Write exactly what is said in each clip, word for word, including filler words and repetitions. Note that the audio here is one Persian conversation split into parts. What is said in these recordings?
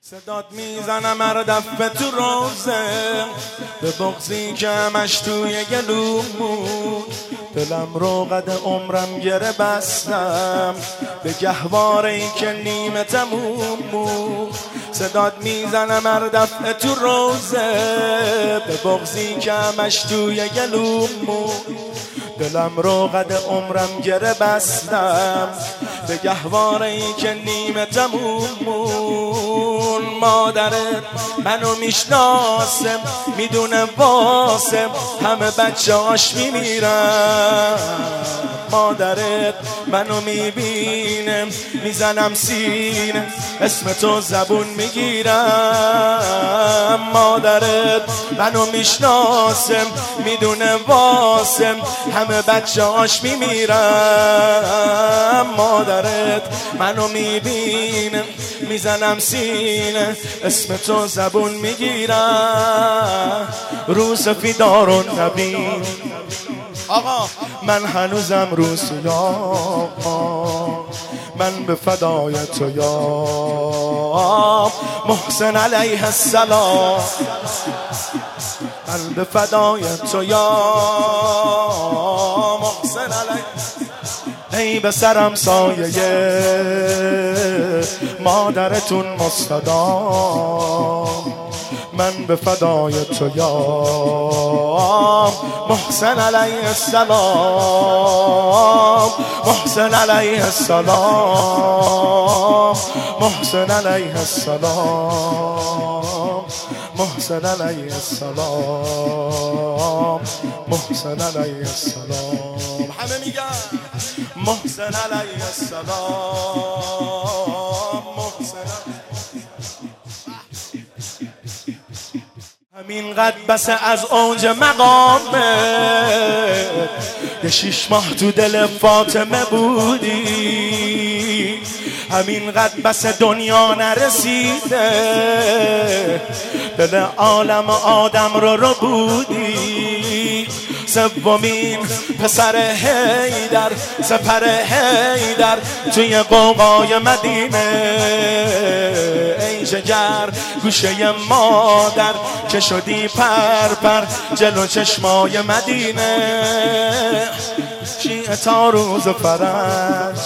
صدات میزنم هر دفعه تو روزه به بغضی که همش توی گلوم بود. دلم رو قد عمرم گره بستم به گهواره ای که نیمه تموم بود. صدات میزنم هر دفعه تو روزه به بغضی که همش توی گلوم بود. دلم رو قد عمرم گره بستم به گهواره ای که نیمه تموم بود. مادرت منو میشناسم میدونه واسم همه بچه هاش میمیرن. مادرت منو میبینم میزنم سینه اسم تو زبون میگیرم. مادرت منو میشناسم میدونه واسم همه بچه هاش میمیرن. مادرت منو میبینم میزنم سینه اسم تو زبون میگیرم. رو سفیدار و نبین آقا من هنوزم رو سیاه، من به فدای تو یا محسن علیه السلام، من به فدای تو یا محسن علیه. ای به سرم سایه مادرتون مستدام، من به فدای تو یا محسن علیه السلام، محسن علیه السلام، محسن علیه السلام، محسن علیه السلام، محسن علیه السلام. همه میگن محسن علیه السلام، محسن. همین قد بس از اوج مقامه یه شیش ماه تو دل فاطمه بودی. همین قد بس دنیا نرسیده دل عالم آدم رو رو بودی. سومین پسر حیدر سپر حیدر توی قوقای مدینه. ای جگر گوشه مادر که شدی پر پر جلو چشمای مدینه. شیعه تا روز فرج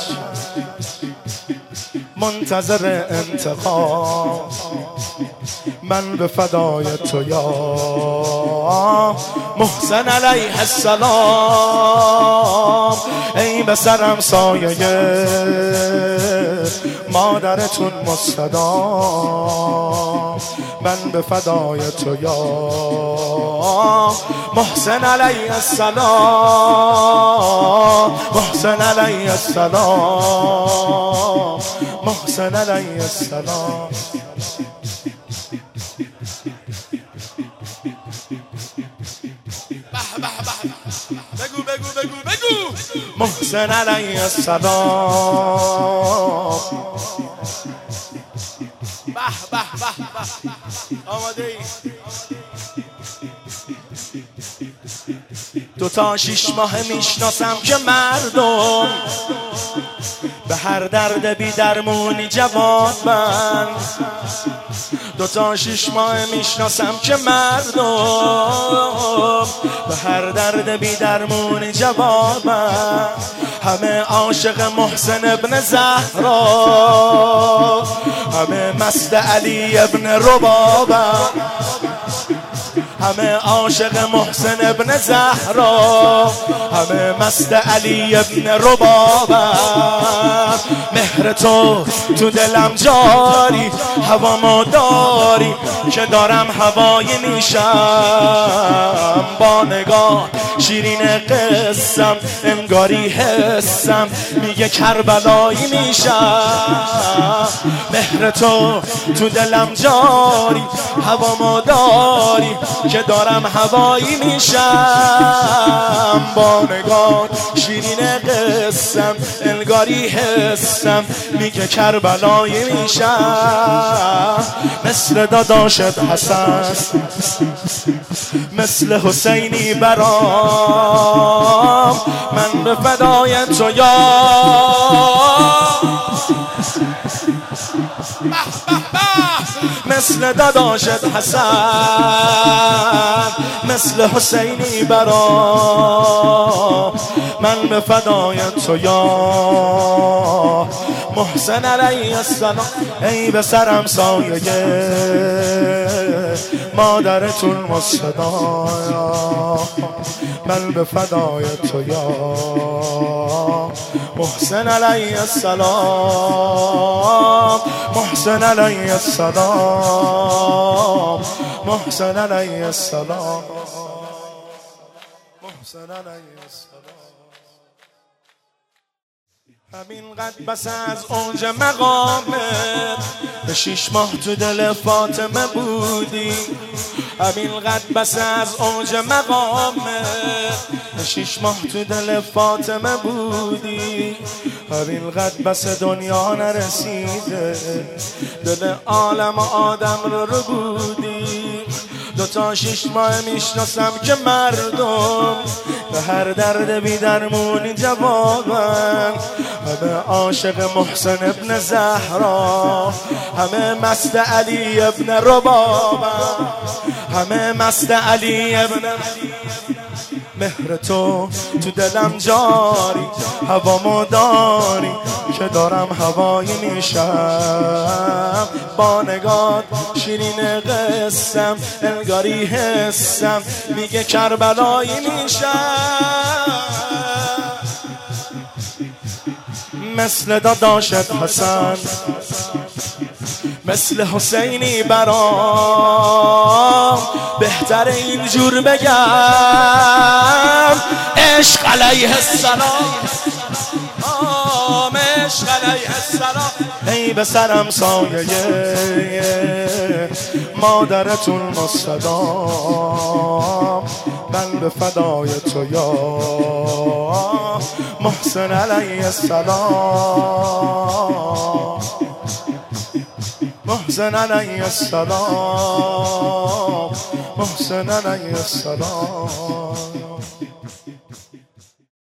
منتظر انتقام، من به فدای تو یا محسن علیه السلام. ای به سرم سایه مادرتون مستدام، من به فدای تو یا محسن علیه السلام، محسن علیه السلام، محسن علیه السلام. بگو بگو بگو بگو محسن علیه السلام. به به به به آماده ای؟ دو تا شیش ماه میشناسم که مردم به هر درد بی درمونی جواب من. دو تا شیش ماه میشناسم که مردم به هر درد بی درمونی جواب من. همه عاشق محسن ابن زهرا، همه مست علی ابن ربابه، همه عاشق محسن ابن زهرا، همه مست علی ابن ربابه. مهر تو تو دلم جاری هوا ما داری که دارم هوایی میشم. با نگاه شیرین قسم انگاری حسم میگه کربلایی میشم. مهر تو تو دلم جاری هوا ما داری که دارم هوایی میشم. با نگاه شیرین قسم انگاری حسم میگه کربلایی میشم. مثل داداشت حسن مثل حسینی برام، من به فدای تو یا مثل داداشت حسن، مثل حسینی برا من به فدای تو یا محسن علیه السلام. ای به سرم سایه مادرتون مصطفی، من به فدای تو یا محسن علیه السلام، محسن علیه السلام، محسن علیه السلام، محسن علیه السلام. همین قد بس از اونج مقامت به شیش ماه تو دل فاطمه بودی، همین قد بس از اونج مقامت به شیش ماه تو دل فاطمه بودی، همین قد بس دنیا نرسیده دل عالم آدم رو رو بودی. دو تا شیش ماه میشناسم که مردم به هر درد بی درمونی جوابن، همه عاشق محسن ابن زهرا، همه مست علی ابن ربابن، همه مست علی ابن. مهر تو تو دلم جاری، هوامو داری که دارم هوایی میشم، با نگات شیرین قسم انگاری حسم میگه کربلایی میشم. مثل داداشت حسن، مثل حسینی برام بهتر اینجور بگم عشق علیه السلام، عشق علیه السلام. ای به سرم سایه مادرتون مصطفی، من به فدای تو یا محسن علیه السلام، محسن علیه السلام، محسن علیه السلام.